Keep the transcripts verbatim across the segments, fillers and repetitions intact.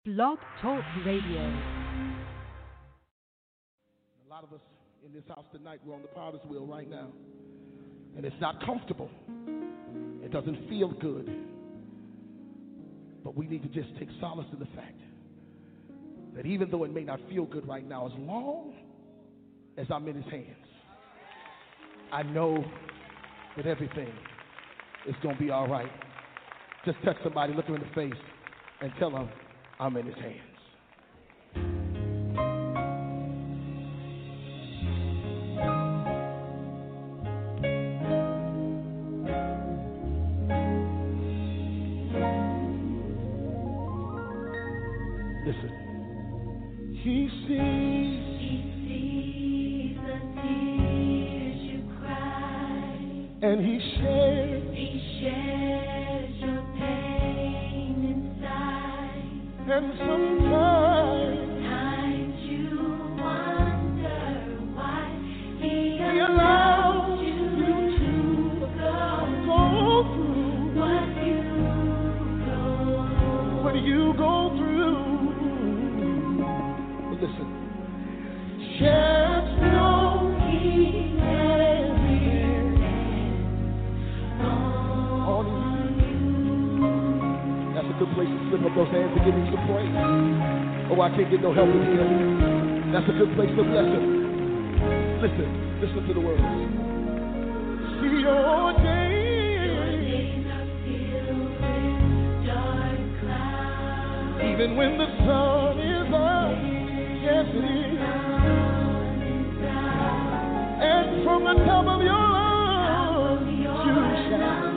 Blog Talk Radio. A lot of us in this house tonight, we're on the potter's wheel right now. And it's not comfortable. It doesn't feel good. But we need to just take solace in the fact that even though it may not feel good right now, as long as I'm in his hands, I know that everything is going to be all right. Just touch somebody, look them in the face, and tell them I'm in his hands. Listen. He sees, he sees the tears you cry, and he shares, he shares your pain inside. And sometimes, sometimes you wonder why he, he allows you to go, go through what you go, what you go through. Listen, just know he has his hands on you. That's a good place to slip up those hands and give him some praise. Oh, I can't get no help in here. That's a good place to bless him. Listen, listen to the words. See your days are filled with dark clouds. Even when the sun is up. Yes, it is. And from the top of your lungs, you shout.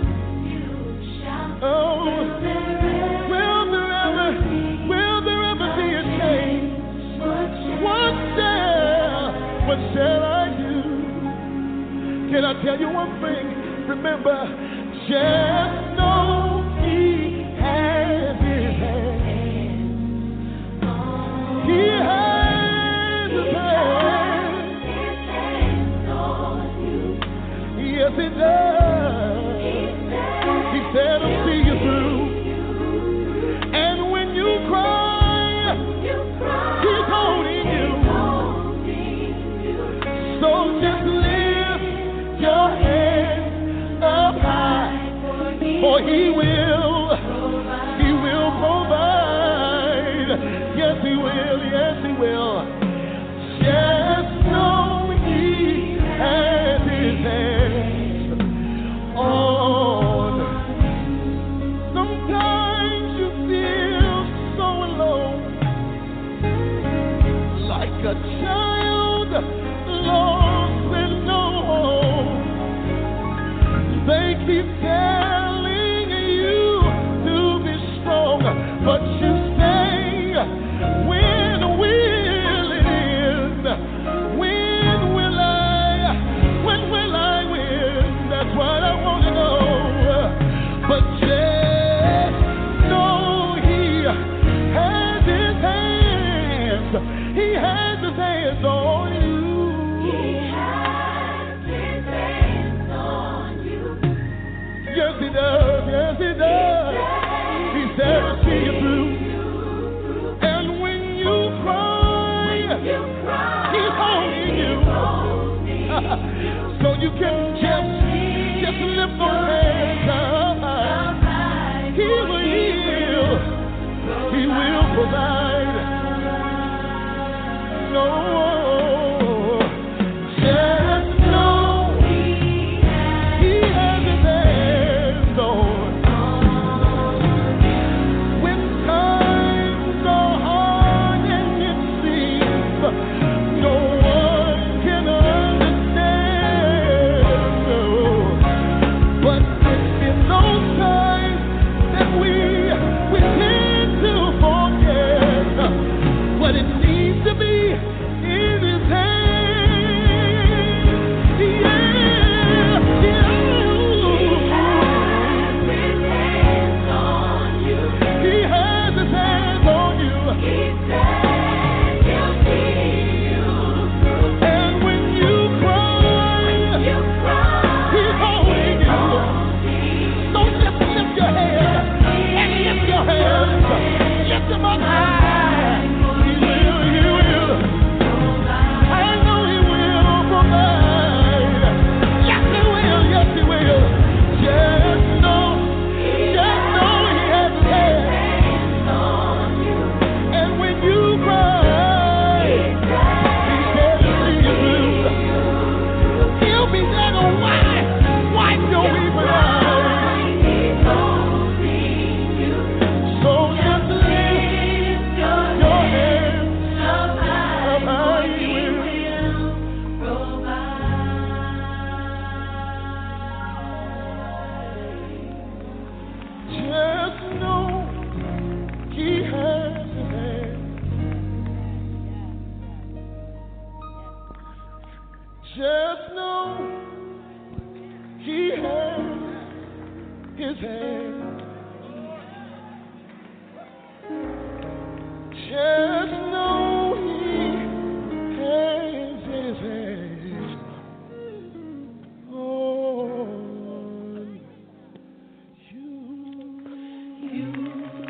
Oh, will there ever, will there ever be a change? What shall, what shall I do? Can I tell you one thing? Remember, just know he has his hand. He has. Yes, he does. He said, I'll see you through. And when you cry, he's holding you. So just lift your head up high, for he will, he will provide. Yes, he will, yes, he will. Just know he has his hands on. Sometimes you feel so alone, like a child lost and no home. They keep telling you to be strong, but you say, when will it end? When will I, when will I win? That's what I want to know. But just know he has his hands. He has his hands on you. He has his hands on you. Yes, he does. Yes, he does. He said, I'll see you through. And when you cry, he's holding you. So you can just, just lift those hands up. He will heal. He will provide. No, just know he has his hands on. When times are hard and it seems no one can understand. Just know he has his hand. Just know he has his hand on you. you.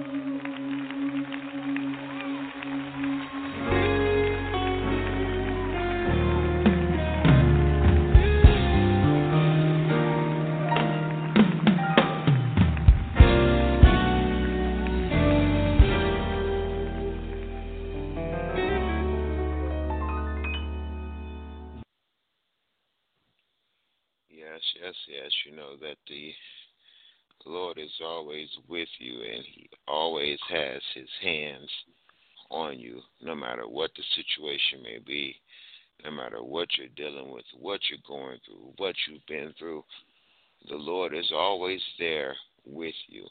Yes, yes, yes. You know that the Lord is always with you, and he always has his hands on you, no matter what the situation may be, no matter what you're dealing with, what you're going through, what you've been through. The Lord is always there with you.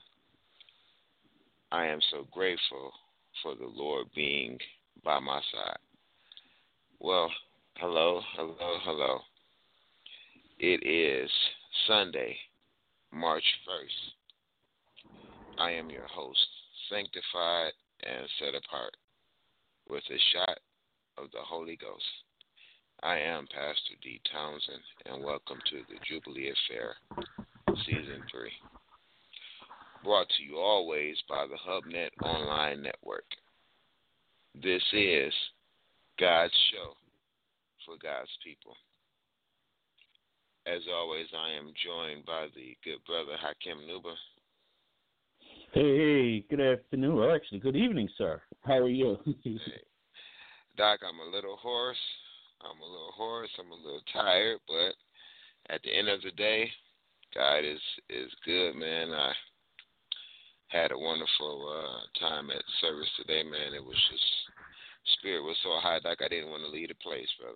I am so grateful for the Lord being by my side. Well, hello, hello, hello. It is Sunday, March first. I am your host, sanctified and set apart, with a shot of the Holy Ghost. I am Pastor D. Townsend, and welcome to the Jubilee Affair, Season three. Brought to you always by the HubNet Online Network. This is God's show for God's people. As always, I am joined by the good brother Hakim Nuba. Hey, hey, good afternoon. Well, actually, good evening, sir. How are you? Hey. Doc, I'm a little hoarse. I'm a little hoarse. I'm a little tired, but at the end of the day, God is, is good, man. I had a wonderful uh, time at service today, man. It was just, spirit was so high, Doc, I didn't want to leave the place, brother.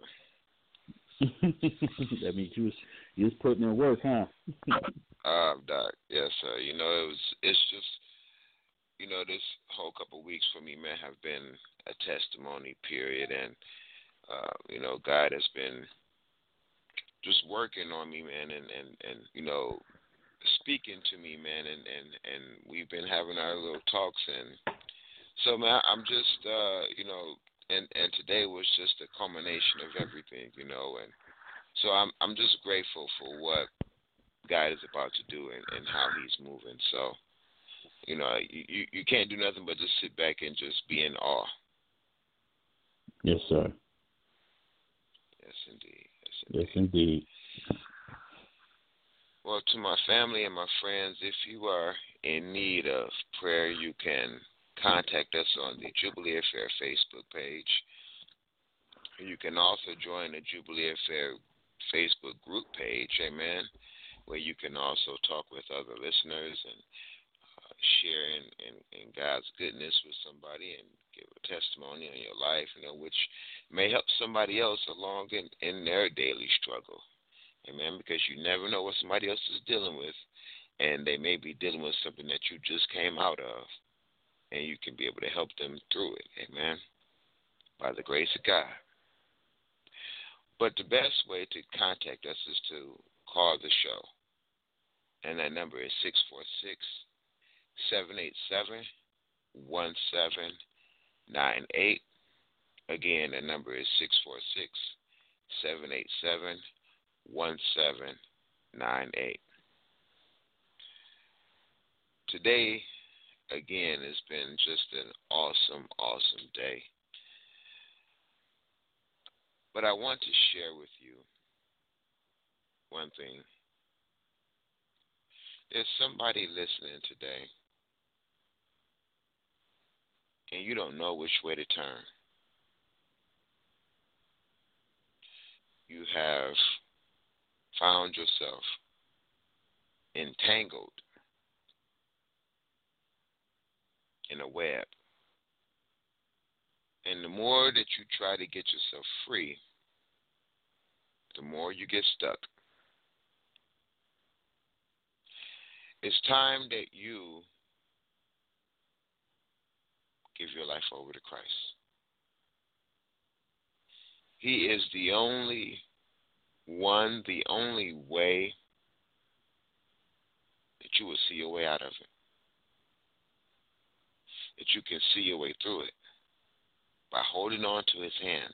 That means you was you was putting in work, huh? um, Doc, yes, sir. You know, it was. It's just, you know, this whole couple of weeks for me, man, have been a testimony period, and uh, you know, God has been just working on me, man, and and and you know, speaking to me, man, and and and we've been having our little talks, and so, man, I'm just, uh, you know. And and today was just a culmination of everything, you know, and so I'm I'm just grateful for what God is about to do and, and how he's moving. So, you know, you, you can't do nothing but just sit back and just be in awe. Yes, sir. Yes, indeed. Yes, indeed. Yes, indeed. Well, to my family and my friends, if you are in need of prayer, you can contact us on the Jubilee Affair Facebook page. You can also join the Jubilee Affair Facebook group page, amen, where you can also talk with other listeners and uh, share in, in, in God's goodness with somebody and give a testimony on your life, you know, which may help somebody else along in, in their daily struggle, amen, because you never know what somebody else is dealing with, and they may be dealing with something that you just came out of. And you can be able to help them through it, amen, by the grace of God. But the best way to contact us is to call the show. And that number is six four six, seven eight seven, one seven nine eight. Again, the number is six four six, seven eight seven, one seven nine eight. Today, again, it's been just an awesome, awesome day. But I want to share with you one thing. There's somebody listening today, and you don't know which way to turn. You have found yourself entangled in a web. And the more that you try to get yourself free, the more you get stuck. It's time that you give your life over to Christ. He is the only one, the only way that you will see your way out of it, that you can see your way through it, by holding on to his hands.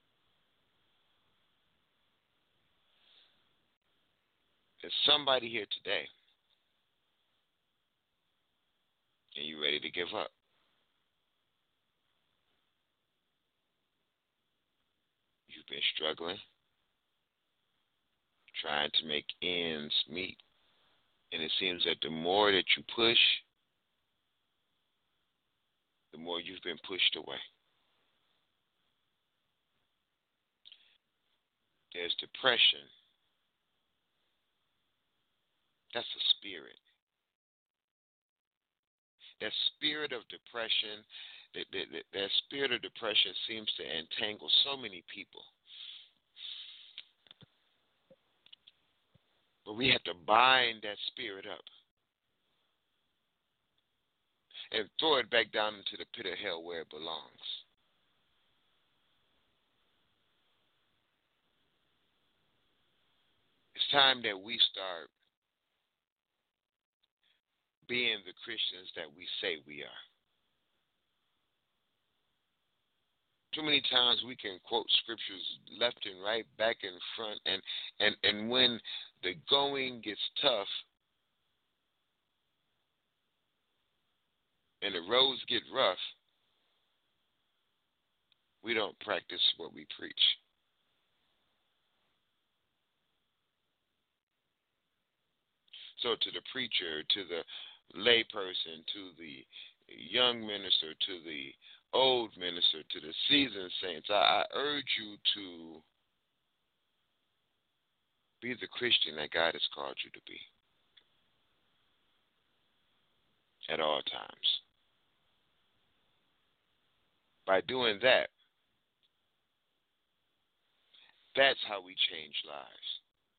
There's somebody here today, and you're ready to give up. You've been struggling, trying to make ends meet, and it seems that the more that you push, the more you've been pushed away. There's depression. That's a spirit. That spirit of depression, that, that, that, that spirit of depression seems to entangle so many people. But we have to bind that spirit up and throw it back down into the pit of hell where it belongs. It's time that we start being the Christians that we say we are. Too many times we can quote scriptures left and right, back and front, and, and, and when the going gets tough and the roads get rough, we don't practice what we preach. So to the preacher, to the layperson, to the young minister, to the old minister, to the seasoned saints, I, I urge you to be the Christian that God has called you to be at all times. By doing that, that's how we change lives.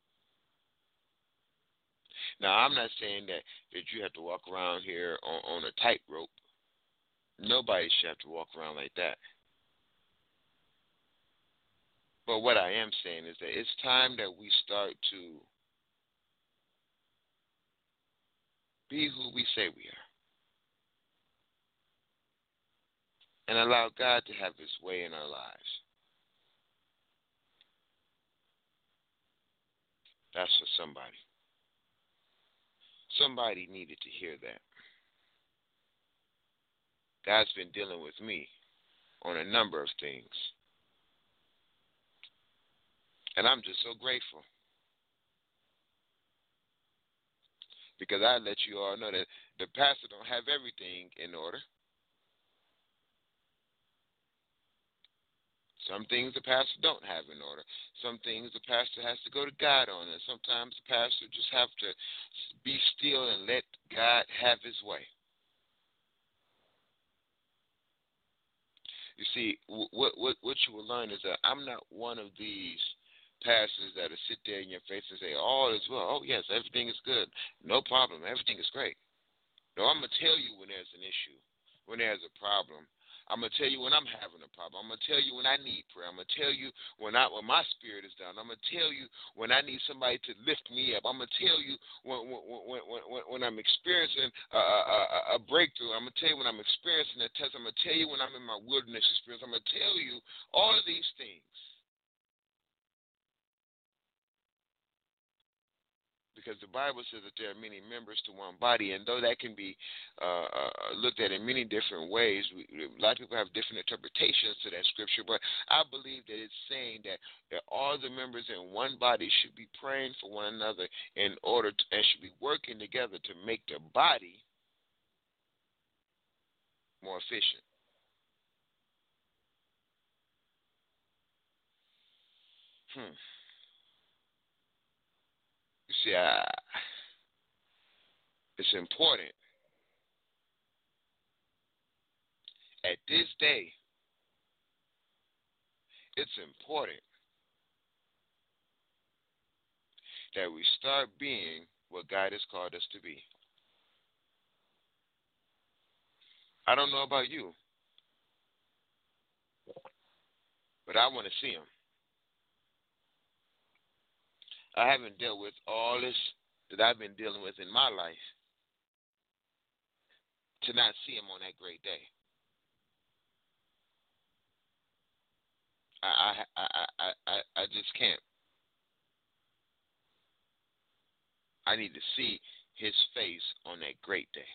Now, I'm not saying that, that you have to walk around here on, on a tightrope. Nobody should have to walk around like that. But what I am saying is that it's time that we start to be who we say we are and allow God to have his way in our lives. That's for somebody. Somebody needed to hear that. God's been dealing with me on a number of things. And I'm just so grateful. Because I let you all know that the pastor don't have everything in order. Some things the pastor don't have in order. Some things the pastor has to go to God on. And sometimes the pastor just have to be still and let God have his way. You see, what what what you will learn is that I'm not one of these pastors that will sit there in your face and say, all is well. Oh, yes, everything is good. No problem. Everything is great. No, I'm going to tell you when there's an issue, when there's a problem. I'm going to tell you when I'm having a problem. I'm going to tell you when I need prayer. I'm going to tell you when I when my spirit is down. I'm going to tell you when I need somebody to lift me up. I'm going to tell you when when when when, when I'm experiencing a, a, a breakthrough. I'm going to tell you when I'm experiencing a test. I'm going to tell you when I'm in my wilderness experience. I'm going to tell you all of these things. Because the Bible says that there are many members to one body, and though that can be uh, uh, looked at in many different ways, we, a lot of people have different interpretations to that scripture, but I believe that it's saying that, that all the members in one body should be praying for one another in order to, and should be working together to make the body more efficient. Hmm. You see, I, it's important at this day. It's important that we start being what God has called us to be. I don't know about you, but I want to see him. I haven't dealt with all this that I've been dealing with in my life to not see him on that great day. I I I I I, I just can't. I need to see his face on that great day.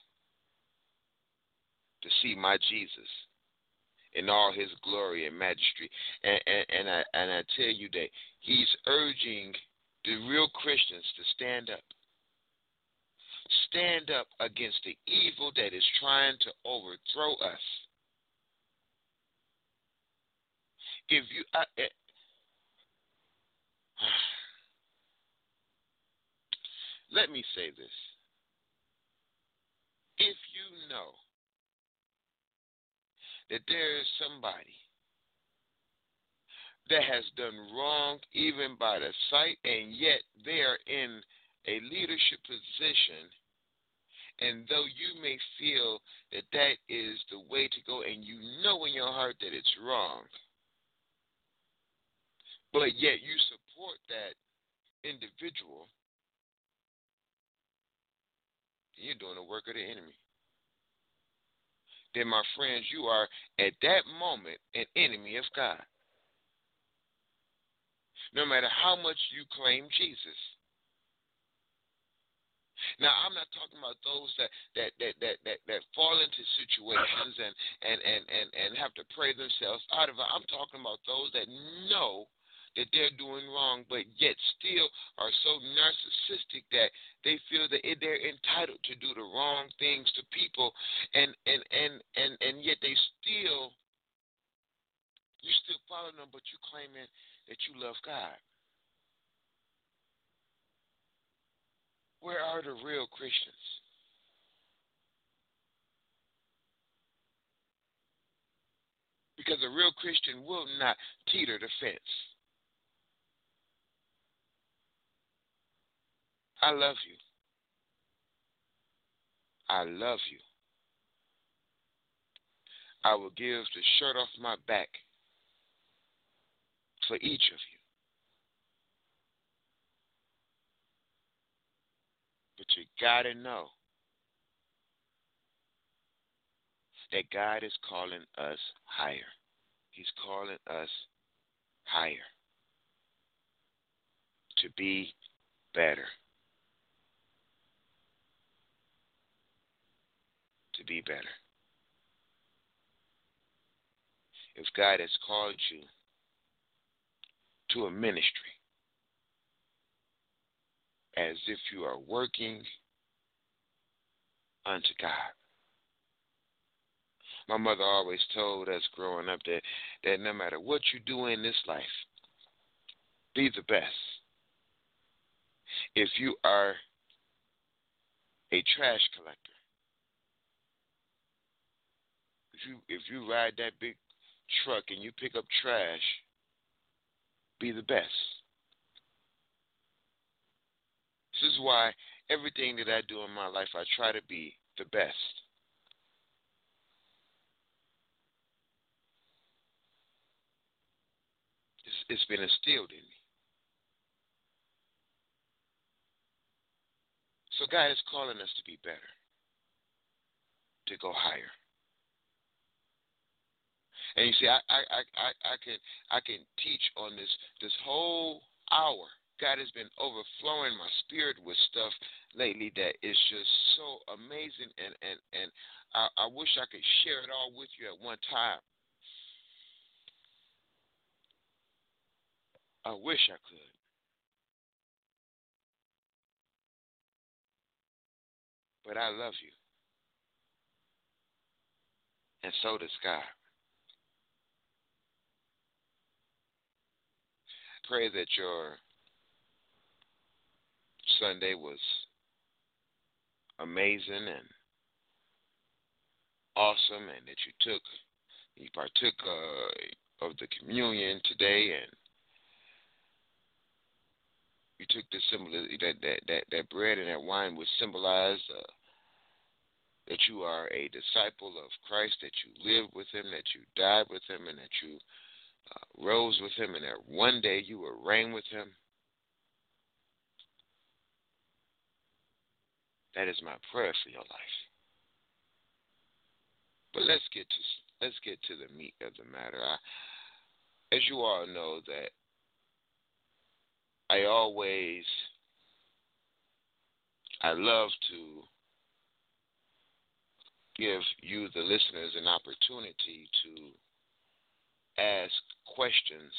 To see my Jesus in all his glory and majesty. And, and, and, I, and I tell you that he's urging the real Christians to stand up. Stand up against the evil that is trying to overthrow us. If you, I, I, let me say this. If you know that there is somebody that has done wrong even by the sight, and yet they are in a leadership position, and though you may feel that that is the way to go, and you know in your heart that it's wrong, but yet you support that individual, you're doing the work of the enemy. Then, my friends, you are at that moment an enemy of God. No matter how much you claim Jesus. Now, I'm not talking about those that that that that that, that fall into situations and, and, and, and, and have to pray themselves out of it. I'm talking about those that know that they're doing wrong, but yet still are so narcissistic that they feel that they're entitled to do the wrong things to people, and and and and, and yet they still, you still following them, but you claiming that you love God. Where are the real Christians? Because a real Christian will not teeter the fence. I love you. I love you. I will give the shirt off my back for each of you. But you got to know that God is calling us higher. He's calling us higher to be better. To be better. If God has called you to a ministry as if you are working unto God. My mother always told us growing up that, that no matter what you do in this life, be the best. If you are a trash collector, if you if you ride that big truck and you pick up trash, be the best. This is why everything that I do in my life, I try to be the best. It's, it's been instilled in me. So God is calling us to be better, to go higher. And you see, I I, I, I, I can I can teach on this this whole hour. God has been overflowing my spirit with stuff lately that is just so amazing, and, and, and I, I wish I could share it all with you at one time. I wish I could. But I love you. And so does God. Pray that your Sunday was amazing and awesome, and that you took, you partook uh, of the communion today, and you took the symbol that that that, that bread and that wine would symbolize uh, that you are a disciple of Christ, that you live with Him, that you died with Him, and that you uh, rose with Him, and that one day you will reign with Him. That is my prayer for your life. But let's get to let's get to the meat of the matter. I, as you all know, that I always I love to give you, the listeners, an opportunity to ask questions.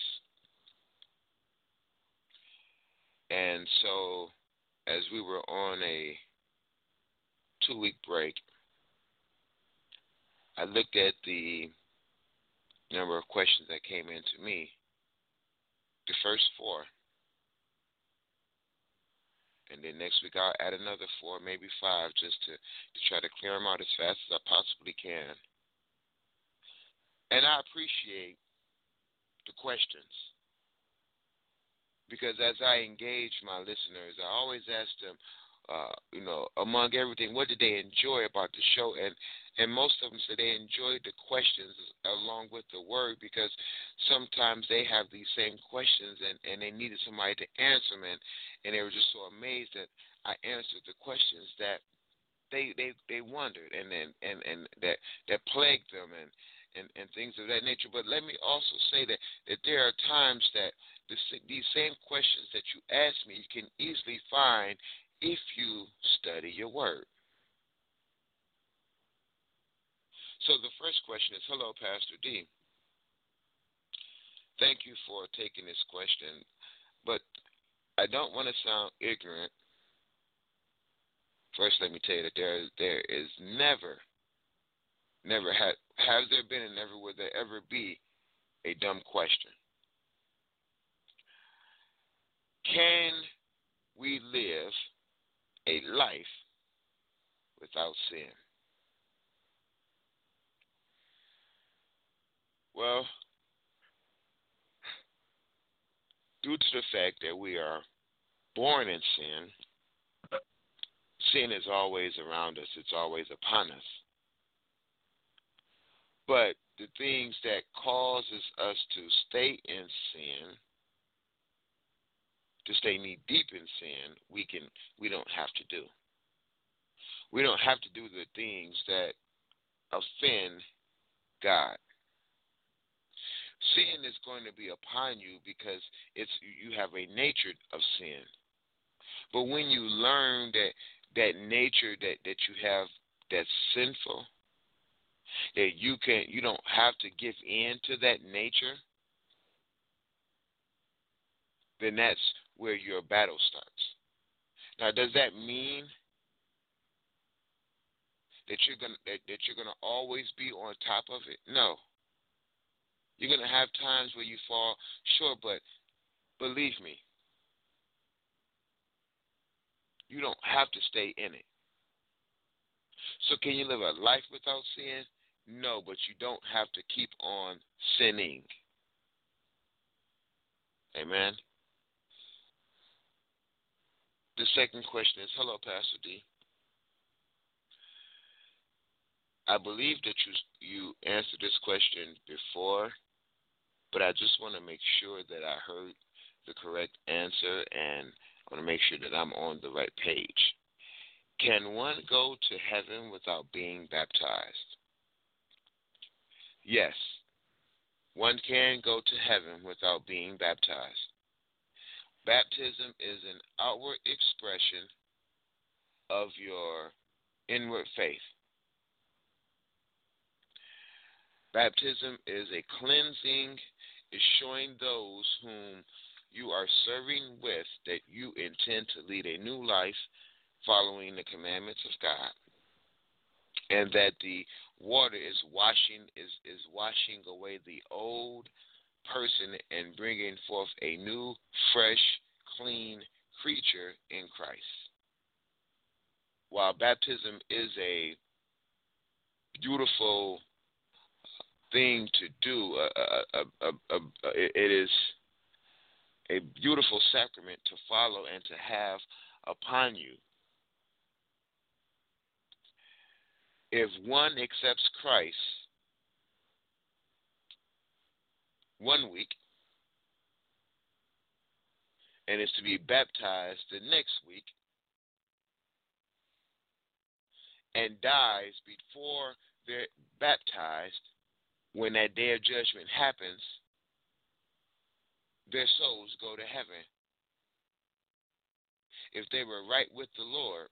And so, as we were on a two-week break, I looked at the number of questions that came in to me, the first four. And then next week I'll add another four, maybe five, just to, to try to clear them out as fast as I possibly can. And I appreciate the questions, because as I engage my listeners, I always ask them, uh, you know, among everything, what did they enjoy about the show? And and most of them said they enjoyed the questions along with the word, because sometimes they have these same questions and, and they needed somebody to answer them, and, and they were just so amazed that I answered the questions that they they, they wondered and, and, and, and that, that plagued them and, and, and things of that nature. But let me also say that, that there are times that this, these same questions that you ask me, you can easily find if you study your word. So the first question is, hello, Pastor D. Thank you for taking this question, but I don't want to sound ignorant. First, let me tell you that there, there is never, never ha- has there been and never will there ever be a dumb question. Can we live a life without sin? Well, due to the fact that we are born in sin, sin is always around us. It's always upon us. But the things that causes us to stay in sin, to stay knee deep in sin, we can we don't have to do. We don't have to do the things that offend God. Sin is going to be upon you because it's you have a nature of sin. But when you learn that that nature that, that you have that's sinful, that you can you don't have to give in to that nature, then that's where your battle starts. Now, does that mean that you're gonna that, that you're gonna always be on top of it? No. You're going to have times where you fall short, but believe me, you don't have to stay in it. So can you live a life without sin? No, but you don't have to keep on sinning. Amen. The second question is, hello, Pastor D. I believe that you you answered this question before, but I just want to make sure that I heard the correct answer, and I want to make sure that I'm on the right page. Can one go to heaven without being baptized? Yes, one can go to heaven without being baptized. Baptism is an outward expression of your inward faith. Baptism is a cleansing, is showing those whom you are serving with that you intend to lead a new life following the commandments of God, and that the water is washing is, is washing away the old person and bringing forth a new, fresh, clean creature in Christ. While baptism is a beautiful thing to do, uh, uh, uh, uh, uh, it is a beautiful sacrament to follow and to have upon you. If one accepts Christ one week and is to be baptized the next week, and dies before they're baptized, when that day of judgment happens, their souls go to heaven. If they were right with the Lord,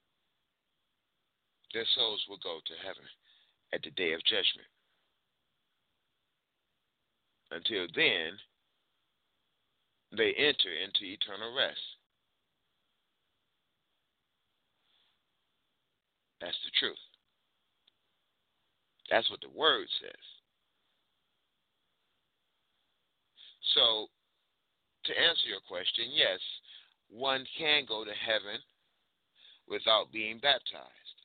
their souls will go to heaven at the day of judgment. Until then, they enter into eternal rest. That's the truth. That's what the word says. So, to answer your question, yes, one can go to heaven without being baptized.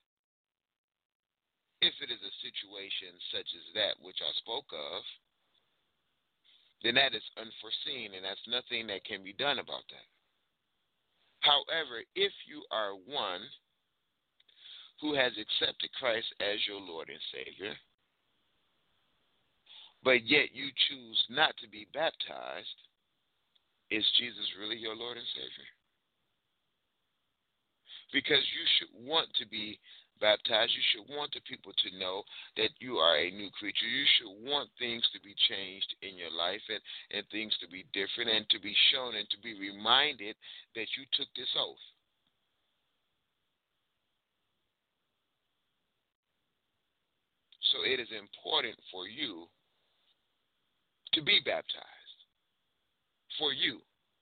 If it is a situation such as that which I spoke of, then that is unforeseen, and that's nothing that can be done about that. However, if you are one who has accepted Christ as your Lord and Savior, but yet you choose not to be baptized, is Jesus really your Lord and Savior? Because you should want to be baptized. You should want the people to know that you are a new creature. You should want things to be changed in your life and, and things to be different and to be shown and to be reminded that you took this oath. So it is important for you to be baptized. For you.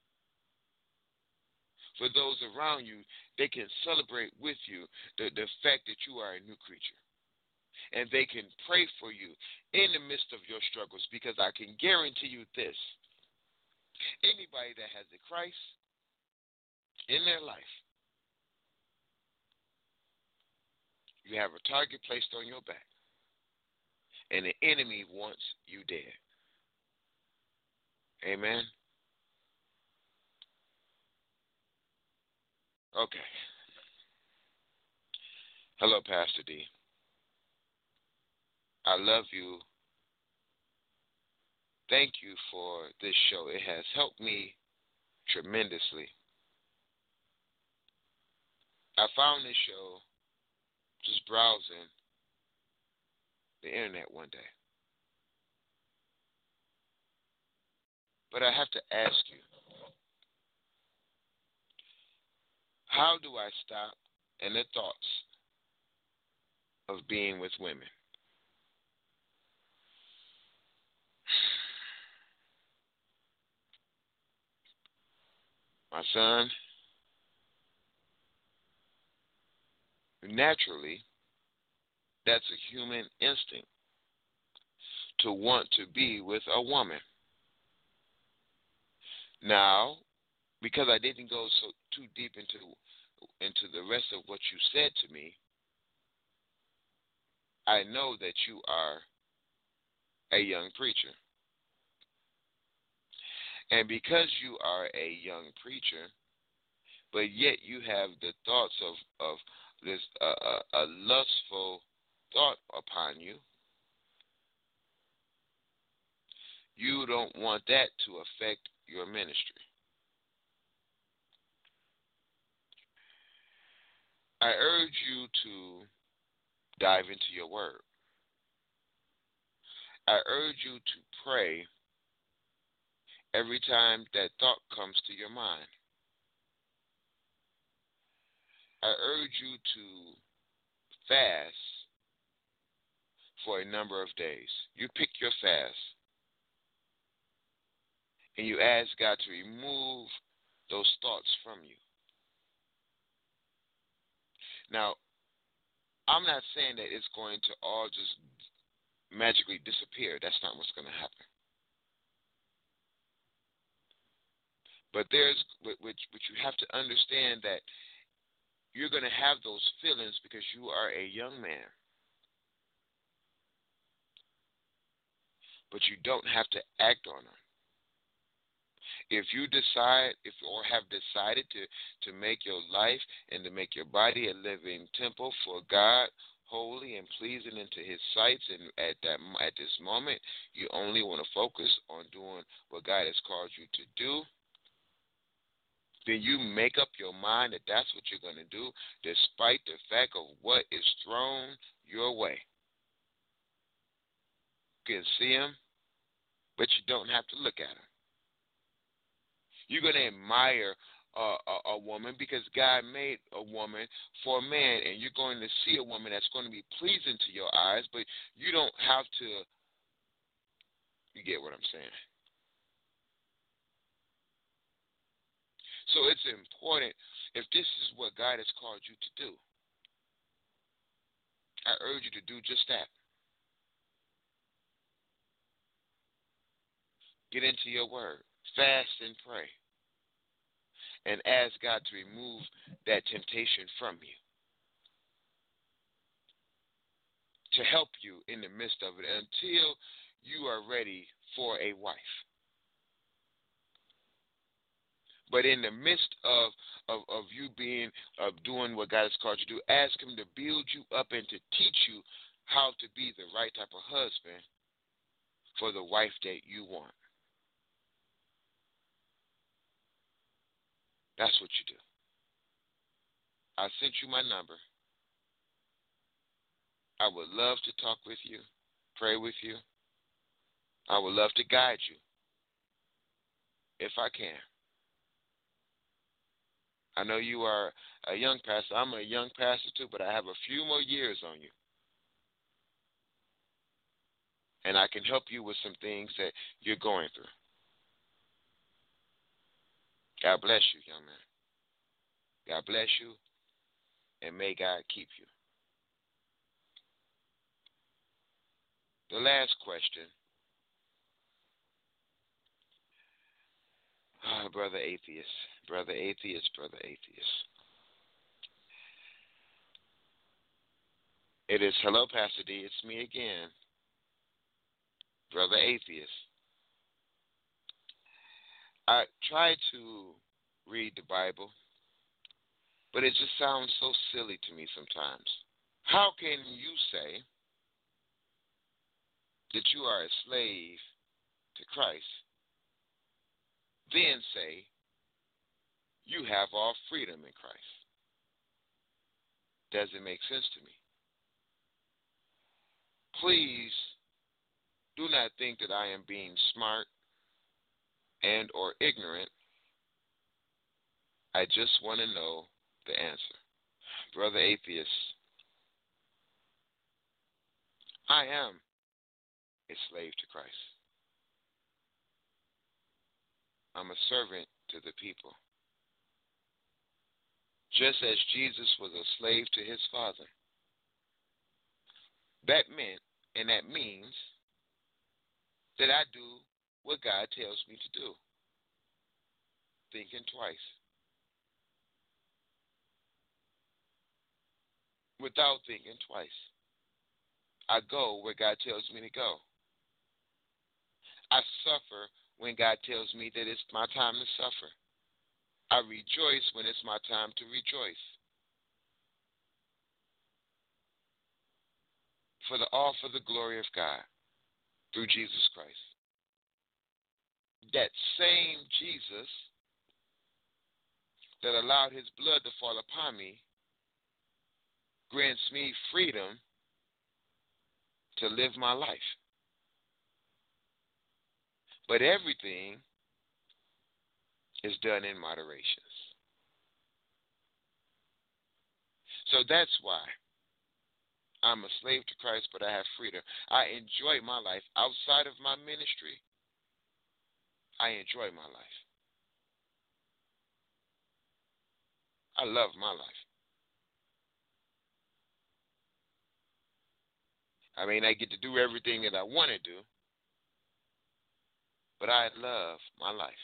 For those around you, they can celebrate with you the, the fact that you are a new creature. And they can pray for you in the midst of your struggles, because I can guarantee you this. Anybody that has the Christ in their life, you have a target placed on your back, and the enemy wants you dead. Amen? Okay. Hello, Pastor D. I love you. Thank you for this show. It has helped me tremendously. I found this show just browsing the internet one day. But I have to ask you, how do I stop in the thoughts of being with women? My son, naturally, that's a human instinct to want to be with a woman. Now, because I didn't go so too deep into into the rest of what you said to me, I know that you are a young preacher. And because you are a young preacher, but yet you have the thoughts of, of this uh, uh, a lustful thought upon you, you don't want that to affect your ministry. I urge you to dive into your word. I urge you to pray every time that thought comes to your mind. I urge you to fast for a number of days. You pick your fast, and you ask God to remove those thoughts from you. Now, I'm not saying that it's going to all just magically disappear. That's not what's going to happen. But there's, which, which you have to understand that you're going to have those feelings because you are a young man. But you don't have to act on them. If you decide, if or have decided to, to make your life and to make your body a living temple for God, holy and pleasing into His sights, and at that at this moment, you only want to focus on doing what God has called you to do, then you make up your mind that that's what you're going to do, despite the fact of what is thrown your way. You can see him, but you don't have to look at him. You're going to admire uh, a, a woman because God made a woman for a man, and you're going to see a woman that's going to be pleasing to your eyes, but you don't have to, you get what I'm saying. So it's important, if this is what God has called you to do, I urge you to do just that. Get into your word, fast and pray, and ask God to remove that temptation from you, to help you in the midst of it until you are ready for a wife. But in the midst of, of, of you being, of doing what God has called you to do, ask him to build you up and to teach you how to be the right type of husband for the wife that you want. That's what you do. I sent you my number. I would love to talk with you, pray with you. I would love to guide you if I can. I know you are a young pastor. I'm a young pastor too, but I have a few more years on you. And I can help you with some things that you're going through. God bless you, young man. God bless you, and may God keep you. The last question. Oh, brother atheist, brother atheist, brother atheist. It is, hello, Pastor D, it's me again, brother atheist. I try to read the Bible, but it just sounds so silly to me sometimes. How can you say that you are a slave to Christ, then say you have all freedom in Christ? Doesn't make sense to me. Please do not think that I am being smart and or ignorant. I just want to know the answer. Brother atheist, I am a slave to Christ. I'm a servant to the people. Just as Jesus was a slave to his Father. That meant, and that means, that I do what God tells me to do. Thinking twice. Without thinking twice. I go where God tells me to go. I suffer when God tells me that it's my time to suffer. I rejoice when it's my time to rejoice. For the all for the glory of God through Jesus Christ. That same Jesus that allowed his blood to fall upon me grants me freedom to live my life. But everything is done in moderation. So that's why I'm a slave to Christ, but I have freedom. I enjoy my life outside of my ministry. I enjoy my life. I love my life. I mean, I get to do everything that I want to do, but I love my life.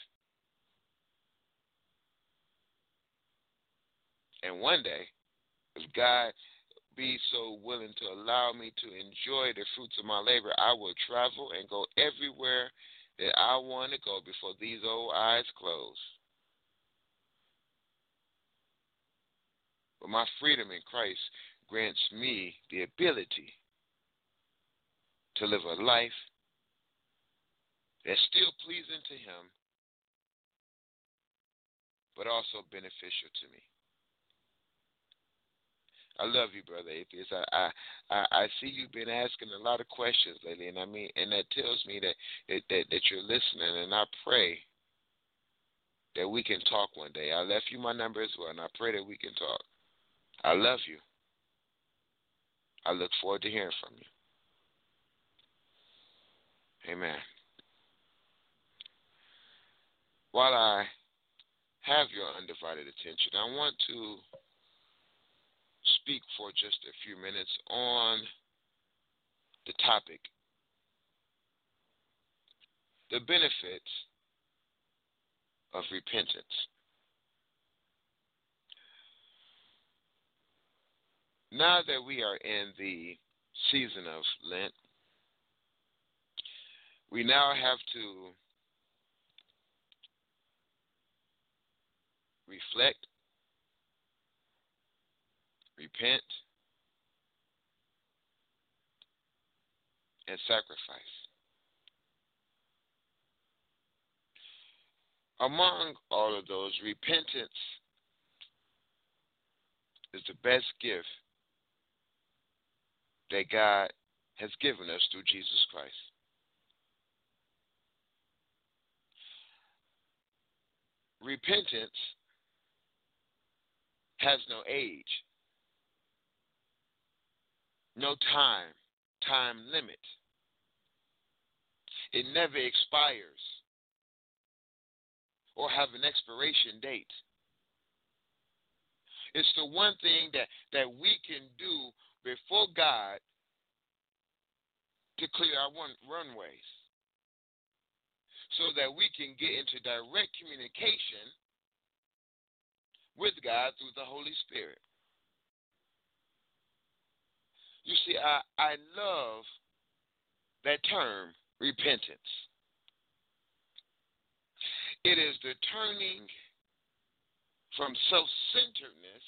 And one day, if God be so willing to allow me to enjoy the fruits of my labor, I will travel and go everywhere that I want to go before these old eyes close. But my freedom in Christ grants me the ability to live a life that's still pleasing to him, but also beneficial to me. I love you, Brother Atheist. I, I, I, I see you've been asking a lot of questions lately, and I mean, and that tells me that, that, that you're listening, and I pray that we can talk one day. I left you my number as well, and I pray that we can talk. I love you. I look forward to hearing from you. Amen. While I have your undivided attention, I want to speak for just a few minutes on the topic, the benefits of repentance. Now that we are in the season of Lent, we now have to reflect, repent, and sacrifice. Among all of those, repentance is the best gift that God has given us through Jesus Christ. Repentance has no age, no time, time limit. It never expires or have an expiration date. It's the one thing that, that we can do before God to clear our run, runways so that we can get into direct communication with God through the Holy Spirit. You see, I, I love that term, repentance. It is the turning from self-centeredness,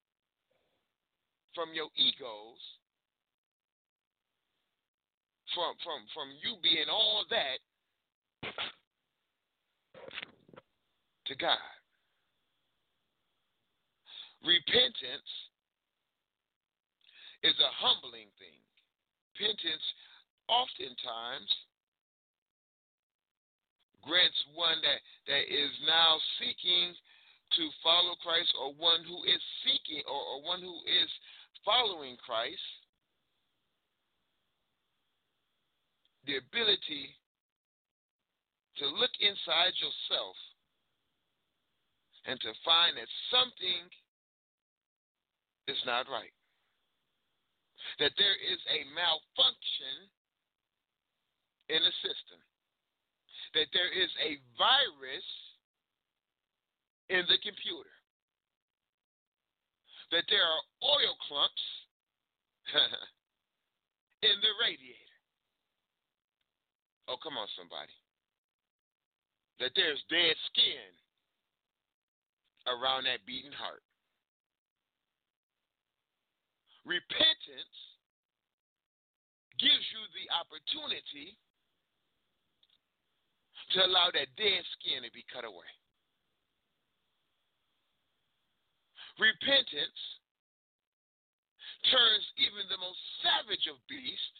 from your egos, from, from, from you being all that, to God. Repentance is a humbling thing. Repentance oftentimes grants one that, that is now seeking to follow Christ, or one who is seeking, or, or one who is following Christ, the ability to look inside yourself and to find that something is not right. That there is a malfunction in the system. That there is a virus in the computer. That there are oil clumps in the radiator. Oh, come on, somebody. That there's dead skin around that beating heart. Repentance gives you the opportunity to allow that dead skin to be cut away. Repentance turns even the most savage of beasts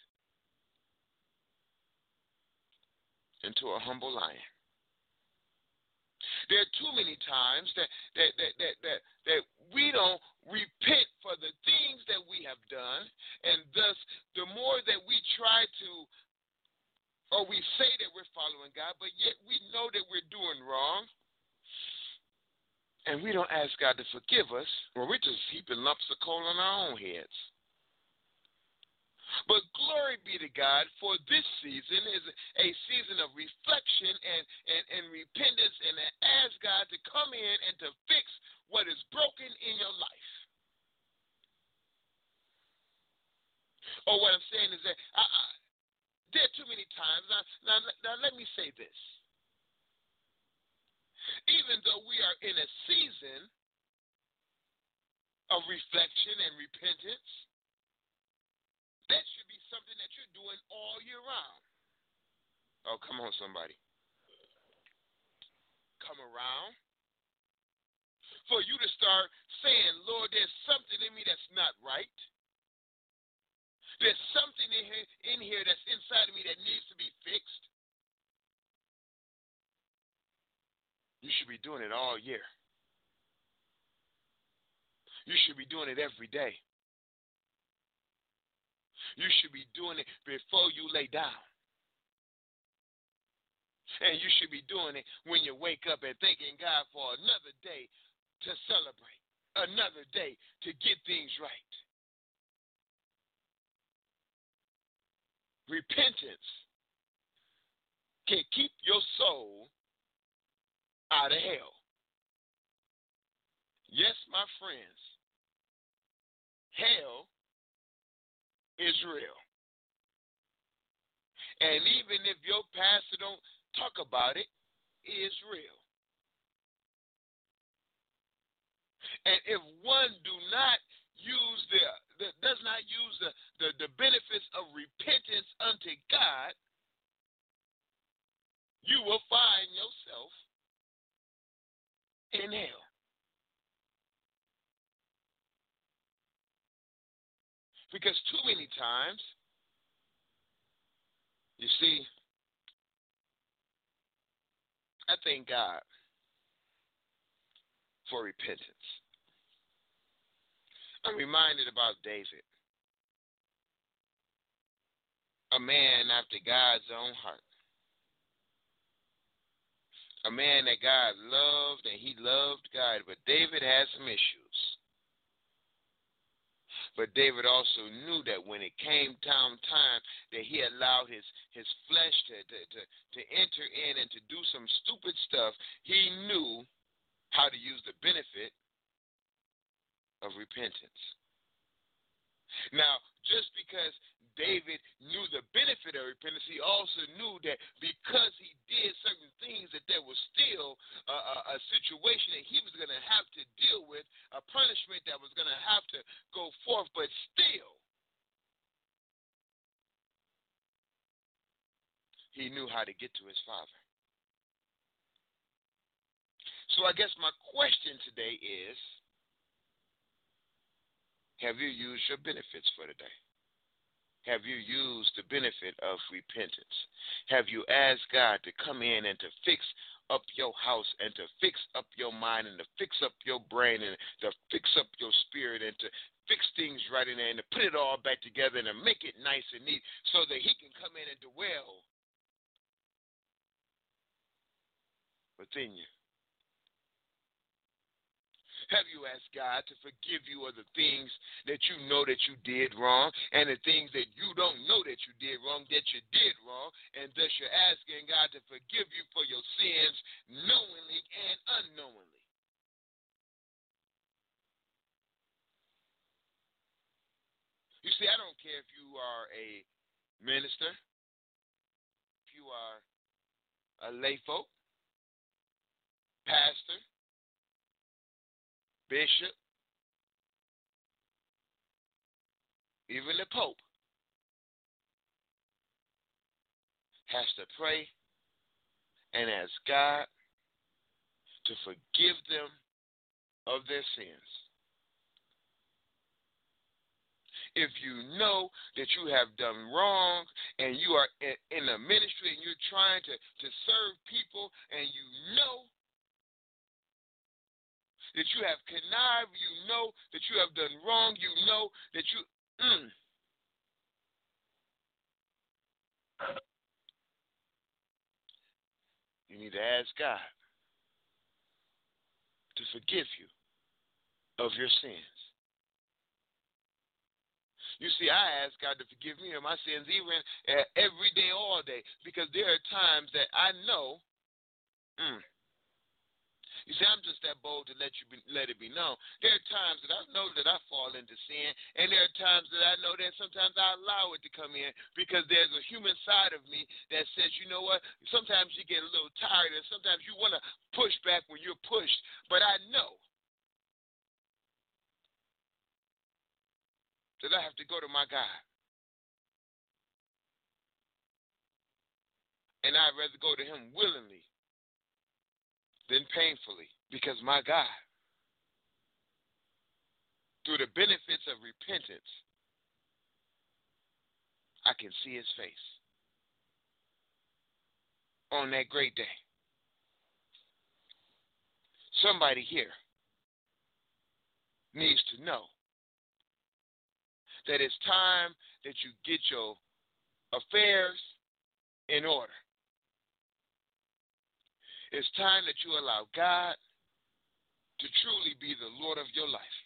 into a humble lion. There are too many times that that, that, that, that that we don't repent for the things that we have done, and thus the more that we try to, or we say that we're following God, but yet we know that we're doing wrong, and we don't ask God to forgive us, or we're just heaping lumps of coal on our own heads. But glory be to God, for this season is a season of reflection and, and, and repentance, and to ask God to come in and to fix what is broken in your life. Or what I'm saying is that I, I, there are too many times. Now, now, now let me say this. Even though we are in a season of reflection and repentance, that should be something that you're doing all year round. Oh, come on, somebody. Come around for you to start saying, Lord, there's something in me that's not right. There's something in here, in here that's inside of me that needs to be fixed. You should be doing it all year. You should be doing it every day. You should be doing it before you lay down. And you should be doing it when you wake up and thanking God for another day to celebrate, another day to get things right. Repentance can keep your soul out of hell. Yes, my friends, hell is real. And even if your pastor don't talk about it, it's real. And if one do not use the, the does not use the, the, the benefits of repentance unto God, you will find yourself in hell. Because too many times, you see, I thank God for repentance. I'm reminded about David, a man after God's own heart, a man that God loved and he loved God, but David had some issues. But David also knew that when it came time, time that he allowed his, his flesh to, to, to, to enter in and to do some stupid stuff, he knew how to use the benefit of repentance. Now, just because David knew the benefit of repentance, he also knew that because he did certain things that there was still a, a, a situation that he was going to have to deal with, a punishment that was going to have to go forth, but still he knew how to get to his father. So I guess my question today is, have you used your benefits for today? Have you used the benefit of repentance? Have you asked God to come in and to fix up your house and to fix up your mind and to fix up your brain and to fix up your spirit and to fix things right in there and to put it all back together and to make it nice and neat so that he can come in and dwell within you? Have you asked God to forgive you of the things that you know that you did wrong and the things that you don't know that you did wrong, that you did wrong, and thus you're asking God to forgive you for your sins knowingly and unknowingly? You see, I don't care if you are a minister, if you are a lay folk, pastor, bishop, even the Pope has to pray and ask God to forgive them of their sins. If you know that you have done wrong and you are in a ministry and you're trying to, to serve people and you know that you have connived, you know that you have done wrong, you know that you, mm. You need to ask God to forgive you of your sins. You see, I ask God to forgive me of my sins even uh, every day, all day, because there are times that I know, mm, you see, I'm just that bold to let you be, let it be known. There are times that I know that I fall into sin, and there are times that I know that sometimes I allow it to come in because there's a human side of me that says, you know what, sometimes you get a little tired, and sometimes you want to push back when you're pushed, but I know that I have to go to my God. And I'd rather go to him willingly than painfully, because my God through the benefits of repentance, I can see his face on that great day. Somebody here needs to know that it's time that you get your affairs in order. It's time that you allow God to truly be the Lord of your life.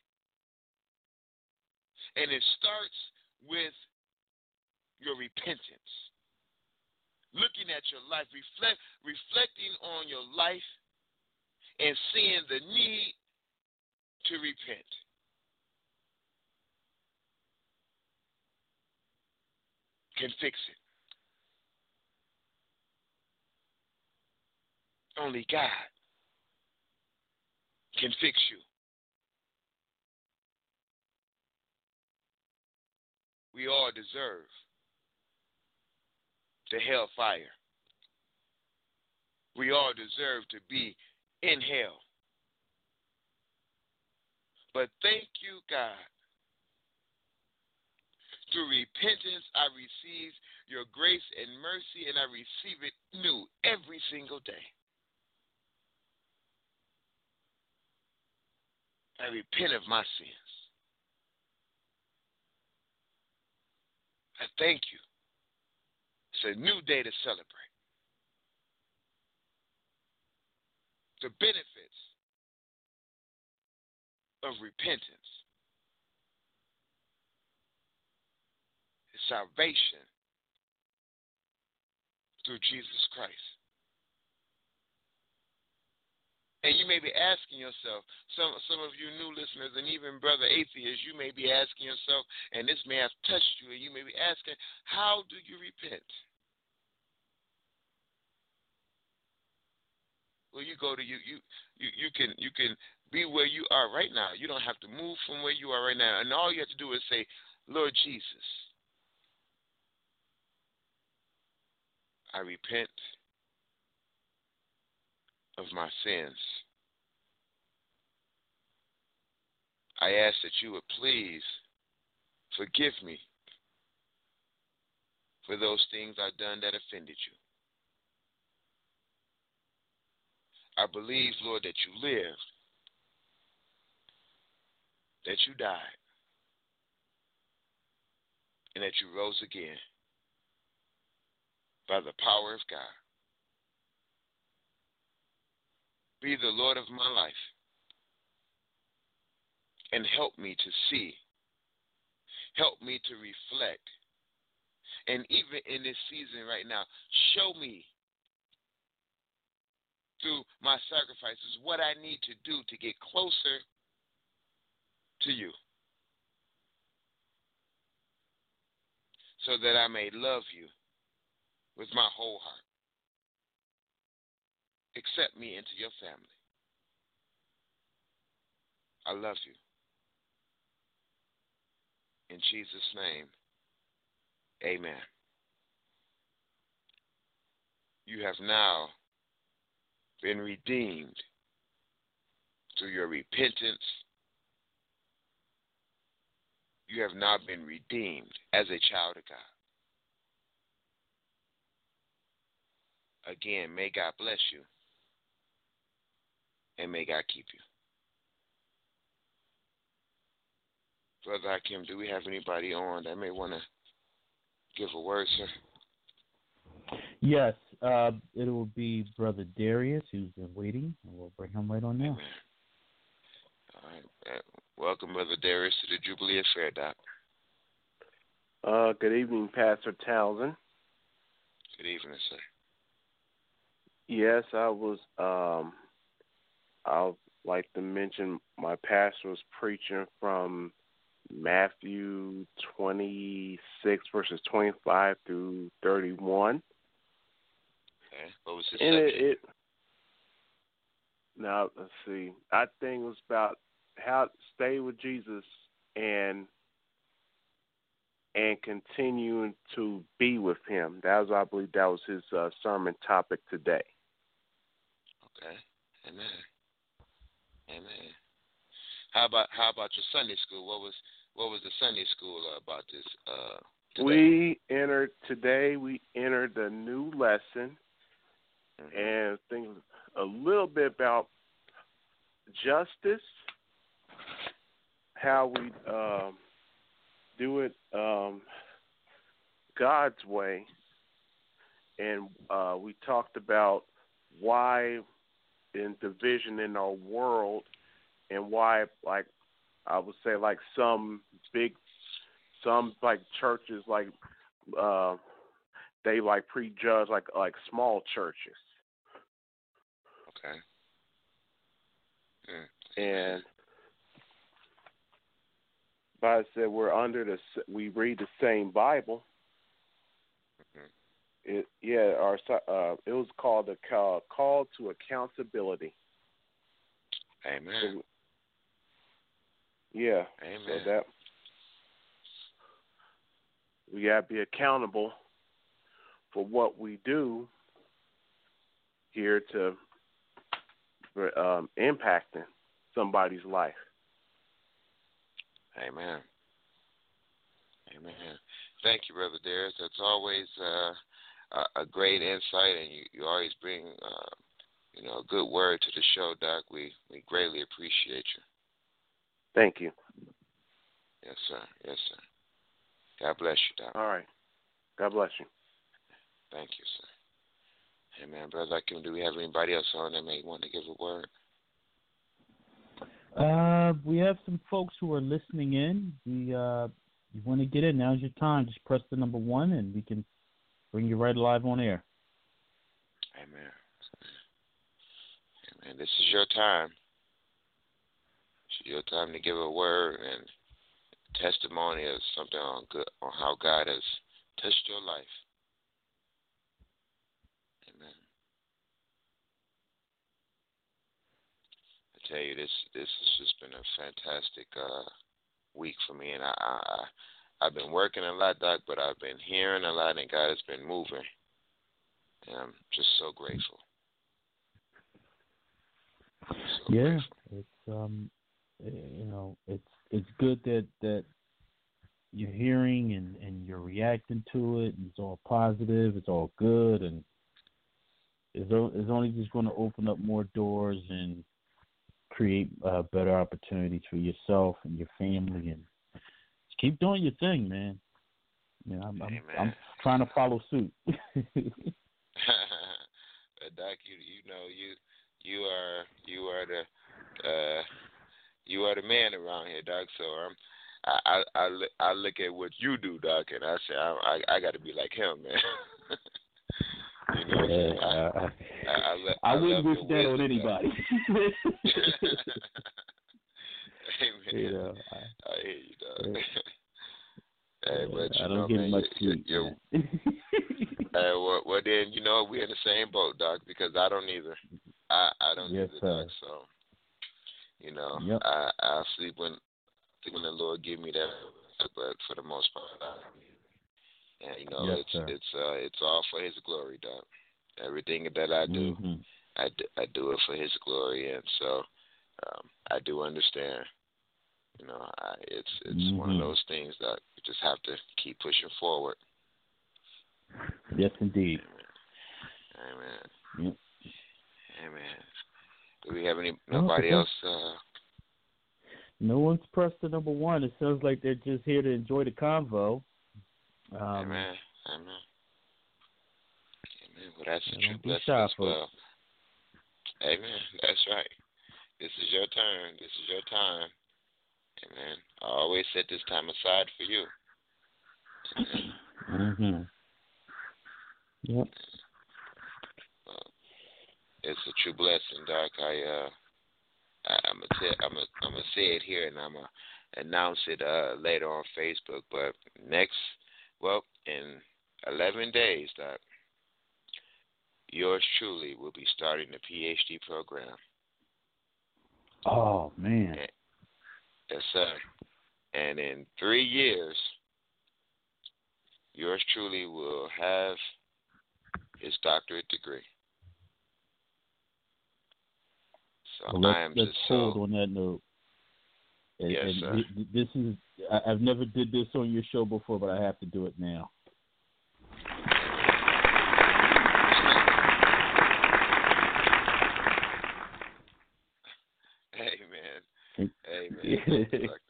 And it starts with your repentance. Looking at your life, reflect, reflecting on your life, and seeing the need to repent. Can fix it. Only God can fix you. We all deserve the hellfire. We all deserve to be in hell. But thank you, God. Through repentance, I receive your grace and mercy, and I receive it new every single day. I repent of my sins. I thank you. It's a new day to celebrate. The benefits of repentance is salvation through Jesus Christ. And you may be asking yourself, some some of you new listeners, and even Brother Atheist, you may be asking yourself, and this may have touched you, and you may be asking, how do you repent? Well, you go to you you you you can you can be where you are right now. You don't have to move from where you are right now, and all you have to do is say, Lord Jesus, I repent of my sins. I ask that you would please forgive me for those things I've done that offended you. I believe, Lord, that you lived, that you died, and that you rose again by the power of God. Be the Lord of my life and help me to see, help me to reflect, and even in this season right now, show me through my sacrifices what I need to do to get closer to you so that I may love you with my whole heart. Accept me into your family. I love you. In Jesus' name, amen. You have now been redeemed through your repentance. You have now been redeemed as a child of God. Again, may God bless you, and may God keep you. Brother Hakim, do we have anybody on that may want to give a word, sir? Yes, uh, it will be Brother Darius, who's been waiting, and we'll bring him right on now. Amen. All right. Uh, welcome, Brother Darius, to the Jubilee Affair, Doc. Uh, good evening, Pastor Townsend. Good evening, sir. Yes, I was, um, I'd like to mention my pastor was preaching from Matthew twenty-six, verses twenty-five through thirty-one. Okay. What was his and subject? It, it, now, let's see. I think it was about how to stay with Jesus and and continuing to be with him. That was, I believe, that was his uh, sermon topic today. Okay. Amen. Amen. How about how about your Sunday school? What was what was the Sunday school uh, about this? Uh, today? We entered today. We entered the new lesson, mm-hmm. and think a little bit about justice, how we um, do it um, God's way, and uh, we talked about why in division in our world, and why, like I would say, like some big, some like churches, like uh, they like prejudge like like small churches. Okay. Mm. And but I said we're under the we read the same Bible. Mm-hmm. It yeah, our uh, it was called the call, call to accountability. Amen. So, yeah. Amen. So that we gotta be accountable for what we do here to for um, impacting somebody's life. Amen. Amen. Thank you, Brother Darius. That's always uh, a, a great insight, and you, you always bring, uh, you know, a good word to the show, Doc. We we greatly appreciate you. Thank you. Yes, sir. Yes, sir. God bless you, Doc. All right. God bless you. Thank you, sir. Amen, Brother Akim, do we have anybody else on that may want to give a word? Uh, we have some folks who are listening in. We, uh, you want to get in, now's your time. Just press the number one, and we can bring you right live on air. Amen. Amen. This is your time. This is your time to give a word and testimony of something on good, on how God has touched your life. Amen. I tell you, this this has just been a fantastic uh, week for me, and I, I I've been working a lot, Doc, but I've been hearing a lot, and God has been moving, and I'm just so grateful. So yeah, grateful. it's um, you know, it's it's good that that you're hearing and, and you're reacting to it, and it's all positive, it's all good, and it's it's only just going to open up more doors and create uh, better opportunities for yourself and your family, and just keep doing your thing, man. You know, I'm, I'm, I'm trying to follow suit. Doc, you you know you you are you are the uh, you are the man around here, Doc. So I'm. I, I I I look at what you do, Doc, and I say I I, I got to be like him, man. You know what I'm saying? I, I, I, I, le- I, I wouldn't wish that wisdom, on anybody. Hey, man. You know, I, I hear you, dog. Yeah. Hey, but you I don't know, get man, much you, sleep. you, you, hey, well, well, then you know we're in the same boat, Doc, because I don't either. I I don't yes, either, sir. Doc. So you know, yep. I I sleep when when the Lord give me that, but for the most part, I, and you know, yes, it's sir. it's uh it's all for His glory, Doc. Everything that I do, mm-hmm. I, do, I do it for His glory, and so um, I do understand. You know, I, it's it's mm-hmm. one of those things that you just have to keep pushing forward. Yes, indeed. Amen. Yep. Amen. Do we have any nobody else? Uh, no one's pressed the number one. It sounds like they're just here to enjoy the convo. Um, Amen. Amen. Amen. Well, that's a true don't be blessing shy, as well. folks. Amen. That's right. This is your turn. This is your time. Amen. I always set this time aside for you. Amen. Mm-hmm. Yep. Well, it's a true blessing, Doc. I uh, I, I'm gonna I'm gonna I'm gonna say it here, and I'm gonna announce it uh later on Facebook. But next, well, in eleven days, Doc, yours truly will be starting the P H D program. Oh man. And, yes, sir. And in three years, yours truly will have his doctorate degree. So well, let's, I am let's just hold so. on that note. And, Yes, and sir. th- this is I, I've never did this on your show before, but I have to do it now. Amen. Amen.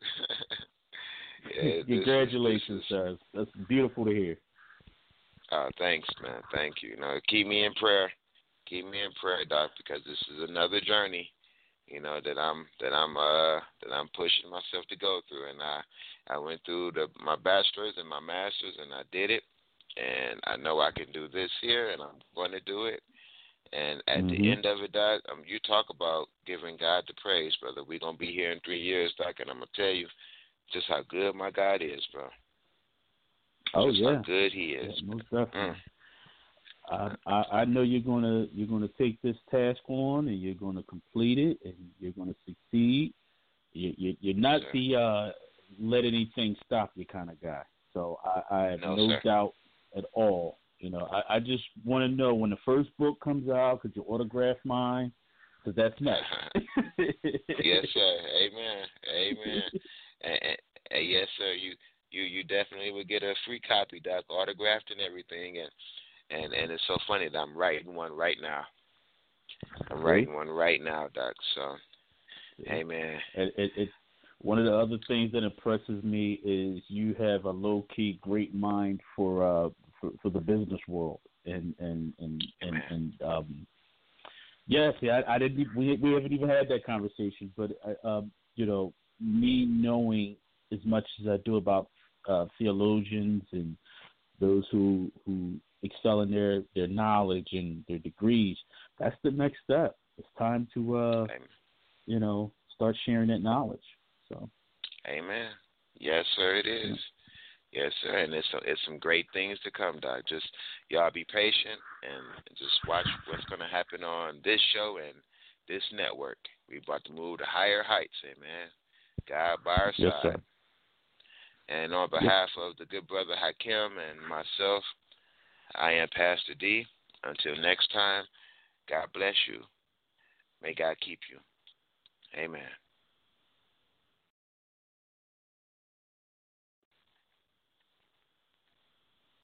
Yeah, Congratulations, is, sir. That's beautiful to hear. Uh, thanks, man. Thank you. You know, keep me in prayer. Keep me in prayer, Doc, because this is another journey, you know, that I'm that I'm uh that I'm pushing myself to go through. And I I went through the my bachelor's and my master's, and I did it. And I know I can do this here, and I'm going to do it. And at mm-hmm. the end of it, Doc, um, you talk about giving God the praise, brother. We're going to be here in three years, Doc, and I'm going to tell you just how good my God is, bro. Oh just yeah, how good He is. Yeah, most definitely. Mm. I, I I know you're gonna you're gonna take this task on, and you're gonna complete it, and you're gonna succeed. You, you, you're not Sir. the uh, let anything stop you kind of guy. So I, I have no, no doubt at all. You know, I, I just want to know when the first book comes out, could you autograph mine? Because that's next. Yes, sir. Amen. Amen. and, and, and yes, sir. You you you definitely would get a free copy, Doc, autographed and everything. And and and it's so funny that I'm writing one right now. I'm writing one right now, Doc. So, yeah. Amen. It, it, it, one of the other things that impresses me is you have a low key great mind for uh for, for the business world, and and and and, and um. Yes, yeah, I, I didn't. We we haven't even had that conversation, but uh, um, you know, me knowing as much as I do about uh, theologians and those who who excel in their, their knowledge and their degrees, that's the next step. It's time to uh, you know, start sharing that knowledge. So, Amen. Yes, sir. It is. Yes, sir, and it's it's some great things to come, Doc. Just y'all be patient and just watch what's going to happen on this show and this network. We about to move to higher heights, amen. God by our yes, side. Sir. And on behalf yes. of the good brother Hakim and myself, I am Pastor D. Until next time, God bless you. May God keep you. Amen.